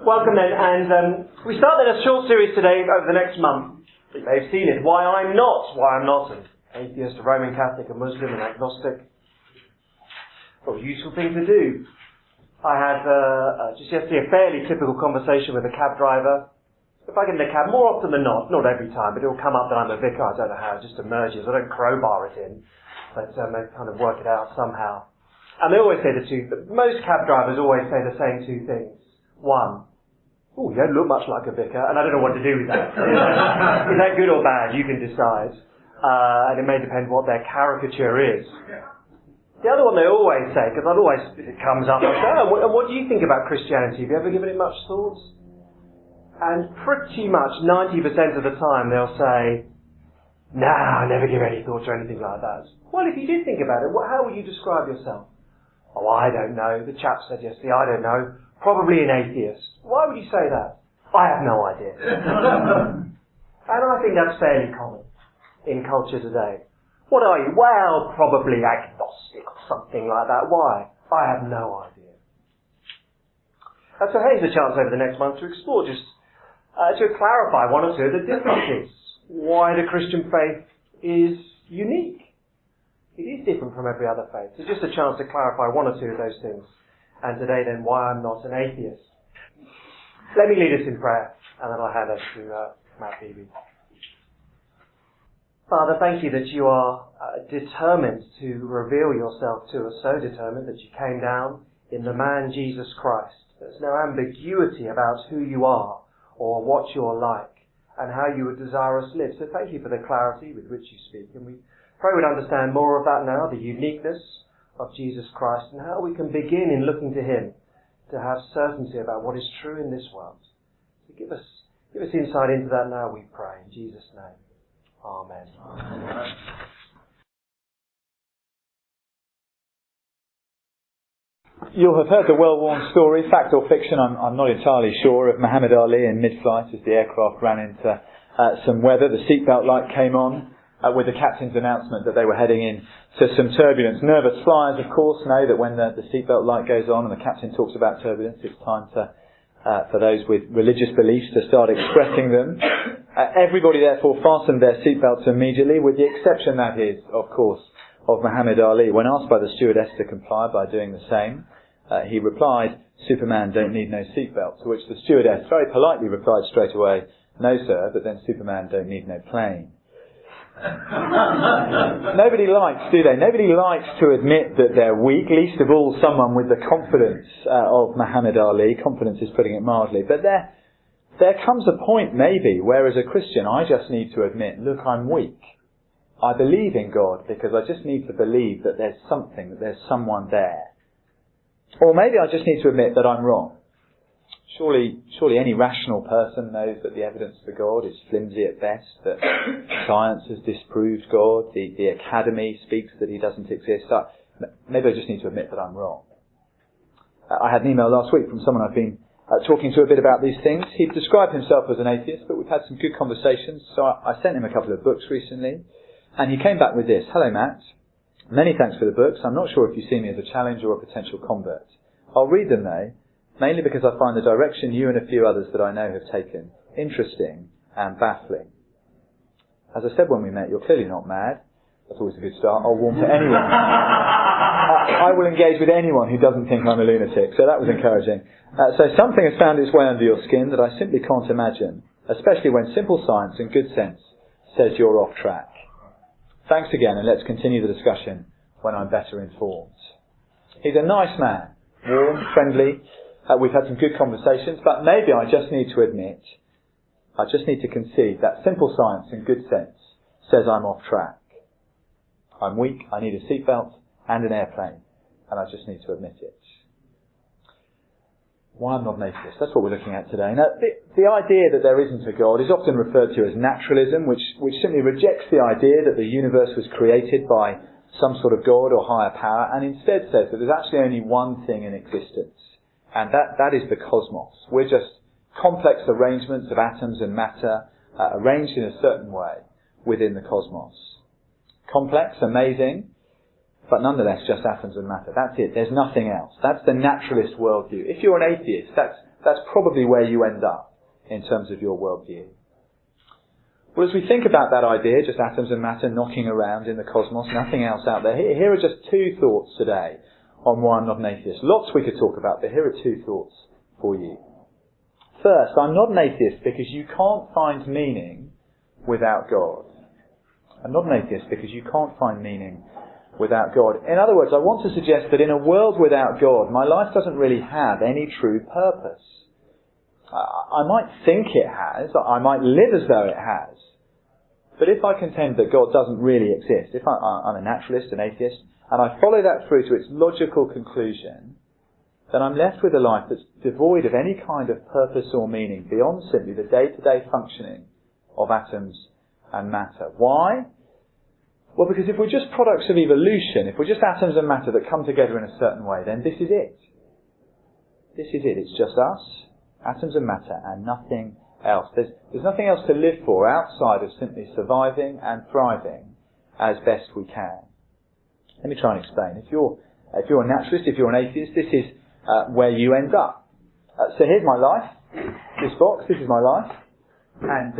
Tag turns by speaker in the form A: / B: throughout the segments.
A: Welcome then, and we start then a short series today over the next month. You may have seen it, Why I'm Not an atheist, a Roman Catholic, a Muslim, an agnostic. What a useful thing to do. I had just yesterday a fairly typical conversation with a cab driver. If I get in a cab, more often than not every time, but it will come up that I'm a vicar. I don't know how, it just emerges. I don't crowbar it in, but I kind of work it out somehow. And they always say most cab drivers always say the same two things. One, you don't look much like a vicar, and I don't know what to do with that. Is that good or bad? You can decide. And it may depend what their caricature is. The other one they always say, because if it comes up, I say, and what do you think about Christianity? Have you ever given it much thought? And pretty much 90% of the time they'll say, no, I never give any thought to anything like that. Well, if you did think about it, how would you describe yourself? Oh, I don't know. The chap said yesterday, I don't know. Probably an atheist. Why would you say that? I have no idea. And I think that's fairly common in culture today. What are you? Well, probably agnostic or something like that. Why? I have no idea. And so here's a chance over the next month to explore, just to clarify one or two of the differences. Why the Christian faith is unique. It is different from every other faith. So just a chance to clarify one or two of those things. And today then, why I'm not an atheist. Let me lead us in prayer, and then I'll hand over to Matt Beebe. Father, thank you that you are determined to reveal yourself to us, so determined that you came down in the man Jesus Christ. There's no ambiguity about who you are or what you're like and how you would desire us live. So thank you for the clarity with which you speak, and we pray we'd understand more of that now, the uniqueness of Jesus Christ, and how we can begin in looking to Him to have certainty about what is true in this world. So give us insight into that now, we pray, in Jesus' name. Amen. Amen.
B: You'll have heard the well-worn story, fact or fiction, I'm not entirely sure, of Muhammad Ali in mid-flight as the aircraft ran into some weather. The seatbelt light came on with the captain's announcement that they were heading in to some turbulence. Nervous flyers, of course, know that when the seatbelt light goes on and the captain talks about turbulence, it's time for those with religious beliefs to start expressing them. Everybody, therefore, fastened their seatbelts immediately, with the exception, that is, of course, of Muhammad Ali. When asked by the stewardess to comply by doing the same, he replied, "Superman don't need no seatbelt," to which the stewardess very politely replied straight away, "No, sir, but then Superman don't need no plane." Nobody likes, do they? Nobody likes to admit that they're weak, least of all someone with the confidence of Muhammad Ali. Confidence is putting it mildly. But there comes a point, maybe, where as a Christian I just need to admit, look, I'm weak. I believe in God because I just need to believe that there's something, that there's someone there. Or maybe I just need to admit that I'm wrong. Surely any rational person knows that the evidence for God is flimsy at best, that science has disproved God, the academy speaks that He doesn't exist. Maybe I just need to admit that I'm wrong. I had an email last week from someone I've been talking to a bit about these things. He described himself as an atheist, but we've had some good conversations, so I sent him a couple of books recently, and he came back with this. "Hello, Matt. Many thanks for the books. I'm not sure if you see me as a challenge or a potential convert. I'll read them though, mainly because I find the direction you and a few others that I know have taken interesting and baffling. As I said when we met, you're clearly not mad. That's always a good start. I'll warm to anyone. I will engage with anyone who doesn't think I'm a lunatic." So that was encouraging. "So something has found its way under your skin that I simply can't imagine, especially when simple science and good sense says you're off track. Thanks again, and let's continue the discussion when I'm better informed." He's a nice man, warm, friendly. We've had some good conversations, but maybe I just need to admit, I just need to concede that simple science and good sense says I'm off track. I'm weak, I need a seatbelt and an airplane, and I just need to admit it. Why I'm not an atheist, that's what we're looking at today. Now, the idea that there isn't a God is often referred to as naturalism, which simply rejects the idea that the universe was created by some sort of God or higher power, and instead says that there's actually only one thing in existence. And that is the cosmos. We're just complex arrangements of atoms and matter arranged in a certain way within the cosmos. Complex, amazing, but nonetheless just atoms and matter. That's it. There's nothing else. That's the naturalist worldview. If you're an atheist, that's that's probably where you end up in terms of your worldview. Well, as we think about that idea, just atoms and matter knocking around in the cosmos, nothing else out there, here are just two thoughts today on why I'm not an atheist. Lots we could talk about, but here are two thoughts for you. First, I'm not an atheist because you can't find meaning without God. I'm not an atheist because you can't find meaning without God. In other words, I want to suggest that in a world without God, my life doesn't really have any true purpose. I might think it has, I might live as though it has, but if I contend that God doesn't really exist, if I'm a naturalist, an atheist, and I follow that through to its logical conclusion, then I'm left with a life that's devoid of any kind of purpose or meaning beyond simply the day-to-day functioning of atoms and matter. Why? Well, because if we're just products of evolution, if we're just atoms and matter that come together in a certain way, then this is it. This is it. It's just us, atoms and matter, and nothing else. There's nothing else to live for outside of simply surviving and thriving as best we can. Let me try and explain. If you're a naturalist, if you're an atheist, this is where you end up. So here's my life. This box, this is my life. And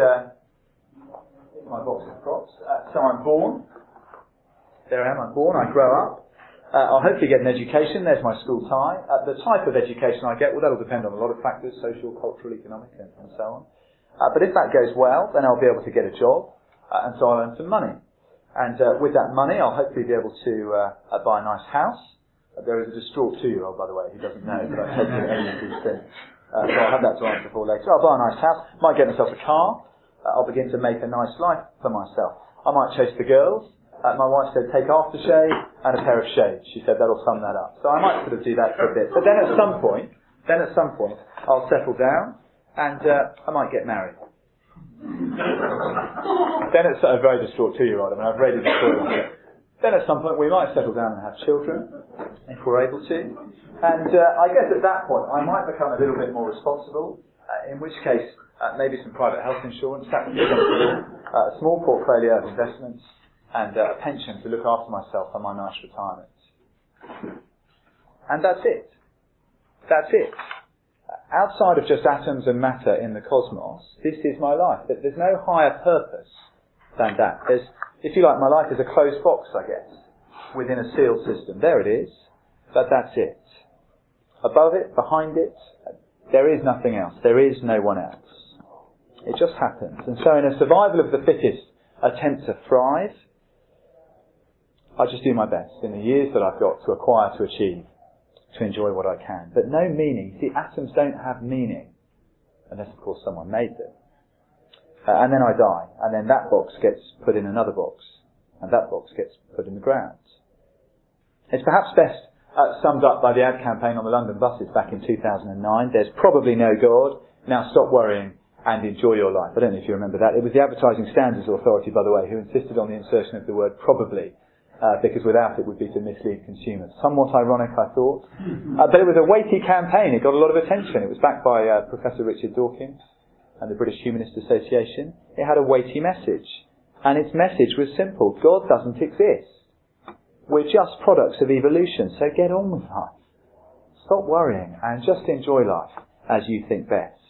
B: here's my box of props. So I'm born. There I am, I'm born, I grow up. I'll hopefully get an education. There's my school tie. The type of education I get, well, that'll depend on a lot of factors, social, cultural, economic, and so on. But if that goes well, then I'll be able to get a job, and so I'll earn some money. And with that money, I'll hopefully be able to buy a nice house. There is a distraught 2-year-old, by the way, who doesn't know that I take any of these things. So I'll have that to answer for later. I'll buy a nice house, might get myself a car. I'll begin to make a nice life for myself. I might chase the girls. My wife said, take aftershave and a pair of shades. She said that'll sum that up. So I might sort of do that for a bit. But then at some point, I'll settle down and I might get married. Then it's a very distraught 2-year-old. I mean, I've raided the toilet. Then at some point we might settle down and have children, if we're able to. And I guess at that point I might become a little bit more responsible, in which case maybe some private health insurance, a small portfolio of investments, and a pension to look after myself and my nice retirement. And that's it. That's it. Outside of just atoms and matter in the cosmos, this is my life. There's no higher purpose than that. If you like, my life is a closed box, I guess, within a sealed system. There it is. But that's it. Above it, behind it, there is nothing else. There is no one else. It just happens. And so in a survival of the fittest attempt to thrive, I just do my best in the years that I've got to acquire, to achieve, to enjoy what I can. But no meaning. See, atoms don't have meaning, unless, of course, someone made them. And then I die, and then that box gets put in another box, and that box gets put in the ground. It's perhaps best summed up by the ad campaign on the London buses back in 2009. There's probably no God. Now stop worrying and enjoy your life. I don't know if you remember that. It was the Advertising Standards Authority, by the way, who insisted on the insertion of the word probably. Because without it would be to mislead consumers. Somewhat ironic, I thought. But it was a weighty campaign. It got a lot of attention. It was backed by Professor Richard Dawkins and the British Humanist Association. It had a weighty message. And its message was simple. God doesn't exist. We're just products of evolution, so get on with life. Stop worrying and just enjoy life as you think best.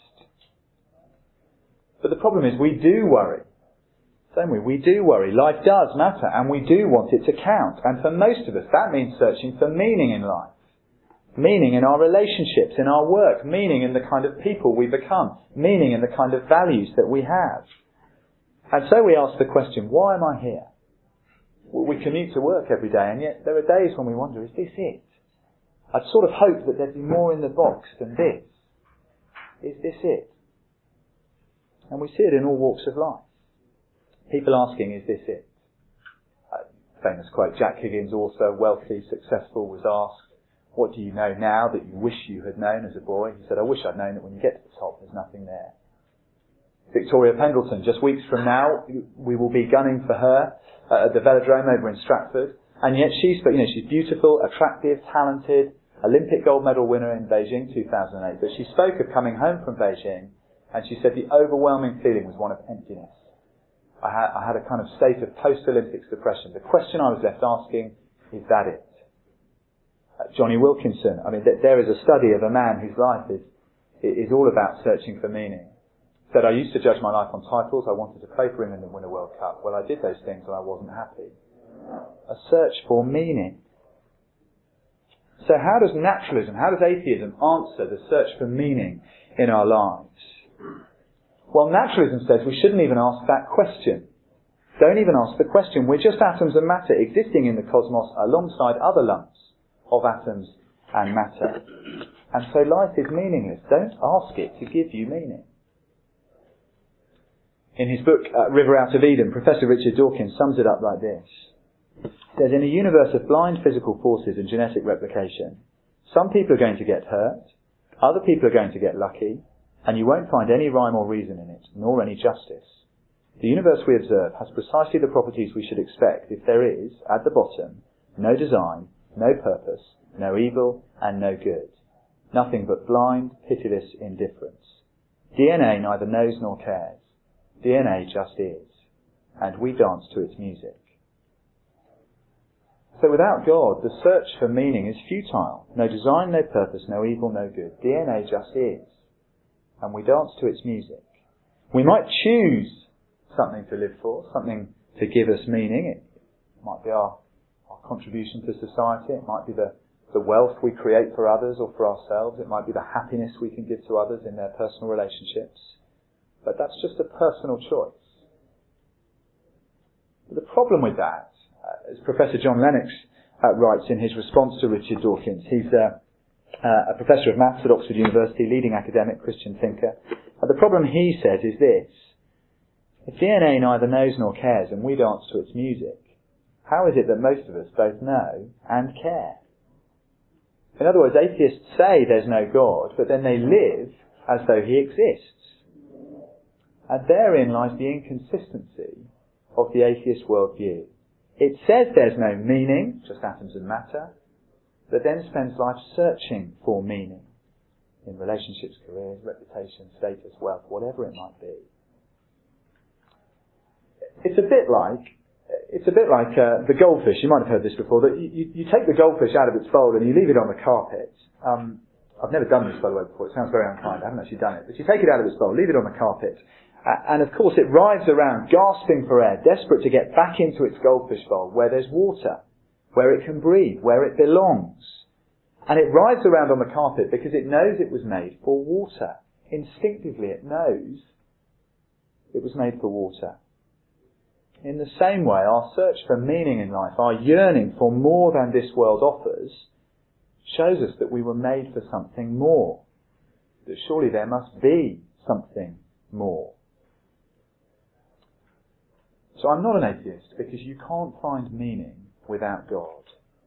B: But the problem is we do worry. Don't we? We do worry. Life does matter, and we do want it to count. And for most of us, that means searching for meaning in life. Meaning in our relationships, in our work. Meaning in the kind of people we become. Meaning in the kind of values that we have. And so we ask the question, why am I here? Well, we commute to work every day, and yet there are days when we wonder, is this it? I'd sort of hoped that there'd be more in the box than this. Is this it? And we see it in all walks of life. People asking, is this it? Famous quote, Jack Higgins, author, wealthy, successful, was asked, what do you know now that you wish you had known as a boy? He said, I wish I'd known that when you get to the top, there's nothing there. Victoria Pendleton, just weeks from now, we will be gunning for her at the Velodrome over in Stratford. And yet she's beautiful, attractive, talented, Olympic gold medal winner in Beijing 2008. But she spoke of coming home from Beijing, and she said the overwhelming feeling was one of emptiness. I had a kind of state of post-Olympics depression. The question I was left asking, is that it? Johnny Wilkinson, there is a study of a man whose life is all about searching for meaning. Said, I used to judge my life on titles. I wanted to play for England and win a World Cup. Well, I did those things and I wasn't happy. A search for meaning. So how does naturalism, how does atheism answer the search for meaning in our lives? Well, naturalism says we shouldn't even ask that question. Don't even ask the question. We're just atoms and matter existing in the cosmos alongside other lumps of atoms and matter. And so life is meaningless. Don't ask it to give you meaning. In his book, River Out of Eden, Professor Richard Dawkins sums it up like this. He says, in a universe of blind physical forces and genetic replication, some people are going to get hurt, other people are going to get lucky, and you won't find any rhyme or reason in it, nor any justice. The universe we observe has precisely the properties we should expect if there is, at the bottom, no design, no purpose, no evil, and no good. Nothing but blind, pitiless indifference. DNA neither knows nor cares. DNA just is. And we dance to its music. So without God, the search for meaning is futile. No design, no purpose, no evil, no good. DNA just is. And we dance to its music. We might choose something to live for, something to give us meaning. It might be our contribution to society. It might be the wealth we create for others or for ourselves. It might be the happiness we can give to others in their personal relationships. But that's just a personal choice. But the problem with that, as Professor John Lennox writes in his response to Richard Dawkins, he's a professor of maths at Oxford University, leading academic, Christian thinker. The problem, he says, is this. If DNA neither knows nor cares and we dance to its music, how is it that most of us both know and care? In other words, atheists say there's no God, but then they live as though he exists. And therein lies the inconsistency of the atheist worldview. It says there's no meaning, just atoms and matter, but then spends life searching for meaning in relationships, careers, reputation, status, wealth, whatever it might be. It's a bit like the goldfish. You might have heard this before. That you take the goldfish out of its bowl and you leave it on the carpet. I've never done this, by the way, before. It sounds very unkind. I haven't actually done it. But you take it out of its bowl, leave it on the carpet, and of course it writhes around, gasping for air, desperate to get back into its goldfish bowl where there's water, where it can breathe, where it belongs. And it writhes around on the carpet because it knows it was made for water. Instinctively it knows it was made for water. In the same way, our search for meaning in life, our yearning for more than this world offers, shows us that we were made for something more. That surely there must be something more. So I'm not an atheist because you can't find meaning without God.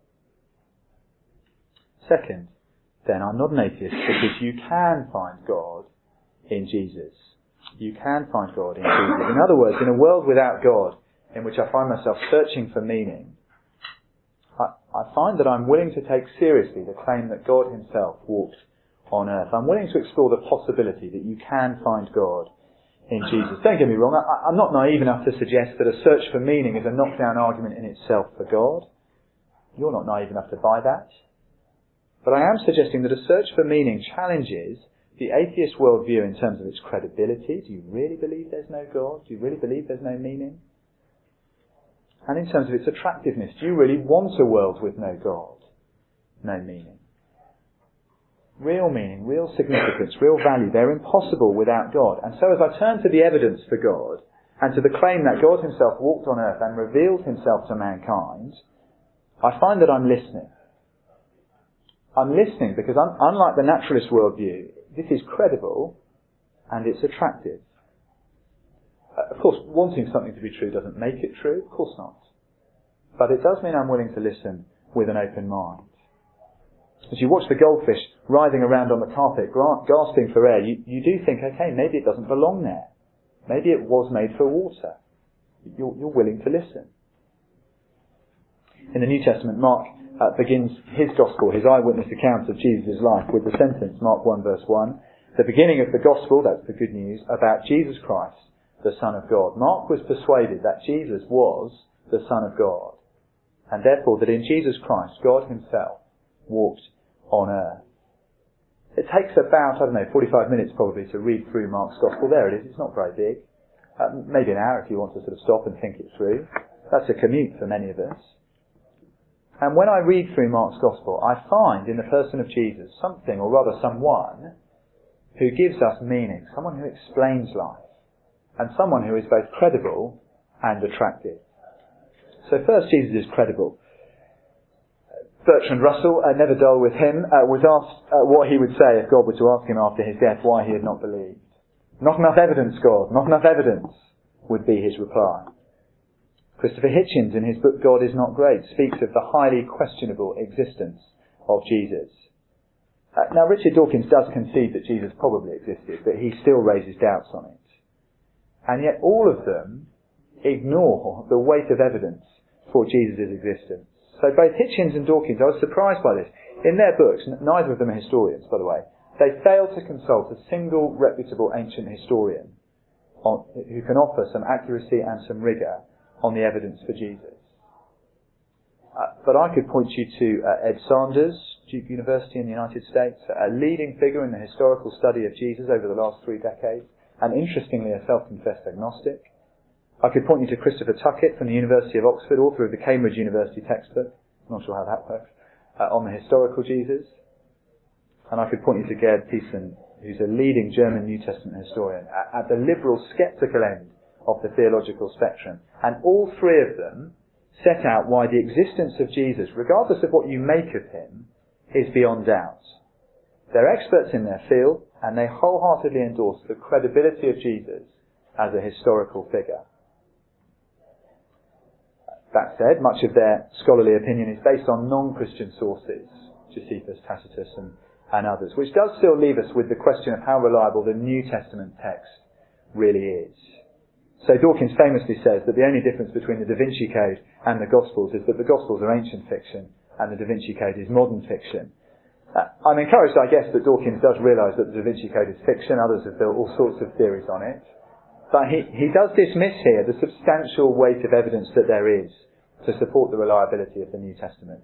B: Second, then, I'm not an atheist because you can find God in Jesus. You can find God in Jesus. In other words, in a world without God, in which I find myself searching for meaning, I find that I'm willing to take seriously the claim that God himself walked on earth. I'm willing to explore the possibility that you can find God in Jesus. Don't get me wrong, I'm not naive enough to suggest that a search for meaning is a knockdown argument in itself for God. You're not naive enough to buy that. But I am suggesting that a search for meaning challenges the atheist worldview in terms of its credibility. Do you really believe there's no God? Do you really believe there's no meaning? And in terms of its attractiveness, do you really want a world with no God, no meaning? Real meaning, real significance, real value, they're impossible without God. And so as I turn to the evidence for God, and to the claim that God himself walked on earth and revealed himself to mankind, I find that I'm listening. I'm listening because unlike the naturalist worldview, this is credible and it's attractive. Of course, wanting something to be true doesn't make it true. Of course not. But it does mean I'm willing to listen with an open mind. As you watch the goldfish writhing around on the carpet, gasping for air, you do think, okay, maybe it doesn't belong there. Maybe it was made for water. You're willing to listen. In the New Testament, Mark begins his gospel, his eyewitness account of Jesus' life, with the sentence, Mark 1 verse 1, the beginning of the gospel, that's the good news, about Jesus Christ, the Son of God. Mark was persuaded that Jesus was the Son of God, and therefore that in Jesus Christ, God himself walked on earth. It takes about, 45 minutes probably to read through Mark's Gospel. There it is. It's not very big. Maybe an hour if you want to sort of stop and think it through. That's a commute for many of us. And when I read through Mark's Gospel, I find in the person of Jesus something, or rather someone, who gives us meaning, someone who explains life, and someone who is both credible and attractive. So first, Jesus is credible. Bertrand Russell, never dull with him, was asked what he would say if God were to ask him after his death why he had not believed. Not enough evidence, God, not enough evidence, would be his reply. Christopher Hitchens, in his book God is Not Great, speaks of the highly questionable existence of Jesus. Now, Richard Dawkins does concede that Jesus probably existed, but he still raises doubts on it. And yet all of them ignore the weight of evidence for Jesus' existence. So both Hitchens and Dawkins, I was surprised by this. In their books, neither of them are historians, by the way, they fail to consult a single reputable ancient historian who can offer some accuracy and some rigour on the evidence for Jesus. But I could point you to Ed Sanders, Duke University in the United States, a leading figure in the historical study of Jesus over the last 3 decades, and interestingly a self-confessed agnostic. I could point you to Christopher Tuckett from the University of Oxford, author of the Cambridge University textbook, I'm not sure how that works, on the historical Jesus. And I could point you to Gerd Thiessen, who's a leading German New Testament historian, at the liberal sceptical end of the theological spectrum. And all 3 of them set out why the existence of Jesus, regardless of what you make of him, is beyond doubt. They're experts in their field, and they wholeheartedly endorse the credibility of Jesus as a historical figure. That said, much of their scholarly opinion is based on non-Christian sources, Josephus, Tacitus and others, which does still leave us with the question of how reliable the New Testament text really is. So Dawkins famously says that the only difference between the Da Vinci Code and the Gospels is that the Gospels are ancient fiction and the Da Vinci Code is modern fiction. I'm encouraged, I guess, that Dawkins does realise that the Da Vinci Code is fiction. Others have built all sorts of theories on it. But he does dismiss here the substantial weight of evidence that there is to support the reliability of the New Testament.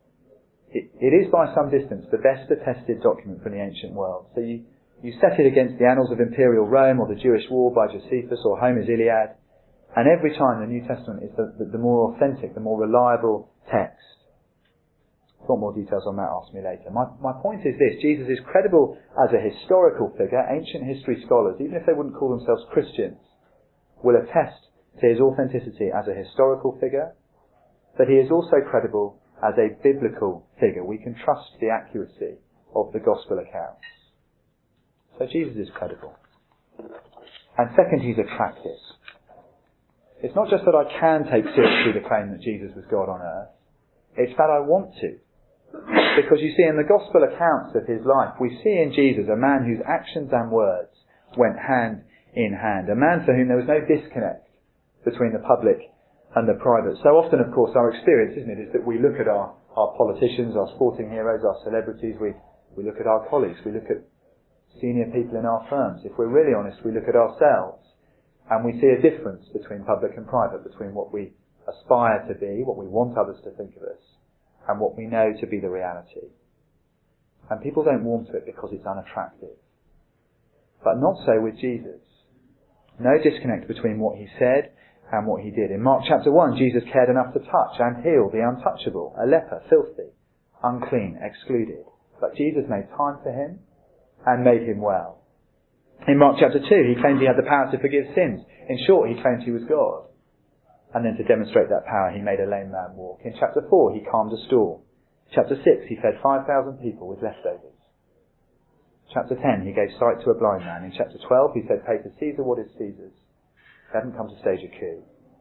B: It is by some distance the best attested document from the ancient world. So you set it against the Annals of Imperial Rome or the Jewish War by Josephus or Homer's Iliad, and every time the New Testament is the more authentic, the more reliable text. If you want more details on that, ask me later. My point is this: Jesus is credible as a historical figure. Ancient history scholars, even if they wouldn't call themselves Christians, will attest to his authenticity as a historical figure, but he is also credible as a biblical figure. We can trust the accuracy of the gospel accounts. So Jesus is credible. And second, he's attractive. It's not just that I can take seriously the claim that Jesus was God on earth, it's that I want to. Because you see, in the gospel accounts of his life, we see in Jesus a man whose actions and words went hand in hand. A man for whom there was no disconnect between the public and the private. So often, of course, our experience, isn't it, is that we look at our politicians, our sporting heroes, our celebrities, we look at our colleagues, we look at senior people in our firms. If we're really honest, we look at ourselves and we see a difference between public and private, between what we aspire to be, what we want others to think of us, and what we know to be the reality. And people don't warm to it because it's unattractive. But not so with Jesus. No disconnect between what he said and what he did. In Mark chapter 1, Jesus cared enough to touch and heal the untouchable, a leper, filthy, unclean, excluded. But Jesus made time for him and made him well. In Mark chapter 2, he claimed he had the power to forgive sins. In short, he claimed he was God. And then to demonstrate that power, he made a lame man walk. In chapter 4, he calmed a storm. Chapter 6, he fed 5,000 people with leftovers. Chapter 10, he gave sight to a blind man. In chapter 12, he said, pay to Caesar what is Caesar's. He hadn't come to stage a coup.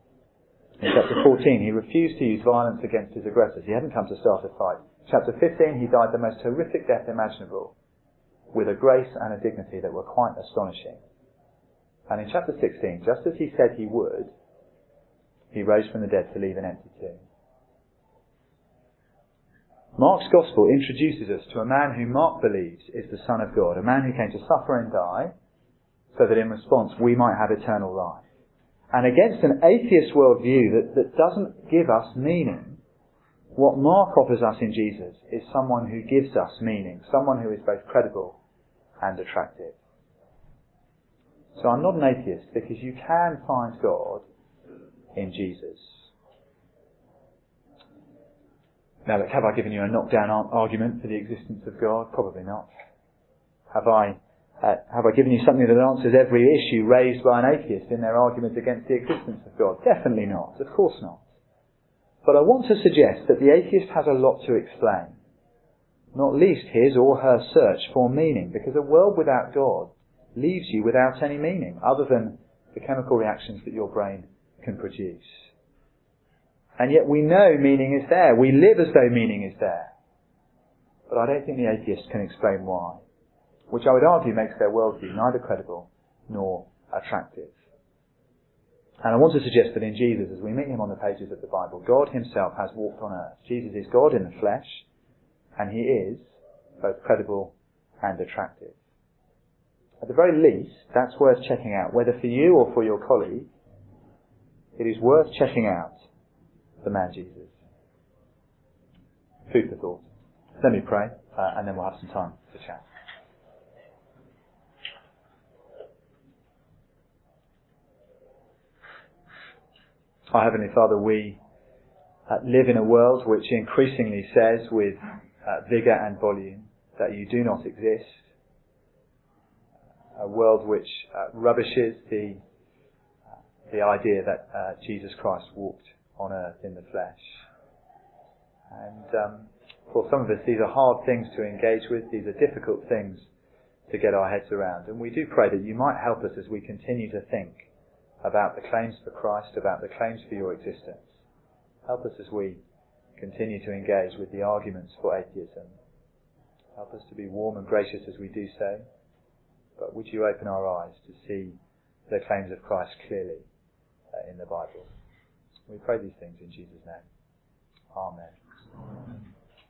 B: In chapter 14, he refused to use violence against his aggressors. He hadn't come to start a fight. Chapter 15, he died the most horrific death imaginable, with a grace and a dignity that were quite astonishing. And in chapter 16, just as he said he would, he rose from the dead to leave an empty tomb. Mark's Gospel introduces us to a man who Mark believes is the Son of God, a man who came to suffer and die so that in response we might have eternal life. And against an atheist worldview that doesn't give us meaning, What Mark offers us in Jesus is someone who gives us meaning, someone who is both credible and attractive. So I'm not an atheist because you can find God in Jesus. Now look, have I given you a knockdown argument for the existence of God? Probably not. Have I given you something that answers every issue raised by an atheist in their argument against the existence of God? Definitely not. Of course not. But I want to suggest that the atheist has a lot to explain. Not least his or her search for meaning, because a world without God leaves you without any meaning, other than the chemical reactions that your brain can produce. And yet we know meaning is there. We live as though meaning is there. But I don't think the atheist can explain why. Which I would argue makes their worldview neither credible nor attractive. And I want to suggest that in Jesus, as we meet him on the pages of the Bible, God himself has walked on earth. Jesus is God in the flesh, and he is both credible and attractive. At the very least, that's worth checking out, whether for you or for your colleague. It is worth checking out the man Jesus. Food for thought. Let me pray, and then we'll have some time to chat. Our Heavenly Father, we live in a world which increasingly says with vigour and volume that you do not exist. A world which rubbishes the idea that Jesus Christ walked on earth in the flesh. And for some of us, these are hard things to engage with. These are difficult things to get our heads around. And we do pray that you might help us as we continue to think about the claims for Christ, about the claims for your existence. Help us as we continue to engage with the arguments for atheism. Help us to be warm and gracious as we do so. But would you open our eyes to see the claims of Christ clearly in the Bible? We pray these things in Jesus' name. Amen.